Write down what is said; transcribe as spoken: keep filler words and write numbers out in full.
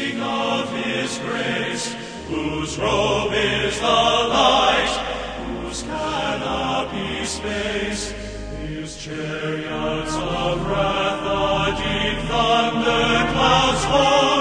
sing of his grace, whose robe is the light, whose canopy space, his chariots of wrath the deep thunder clouds hold.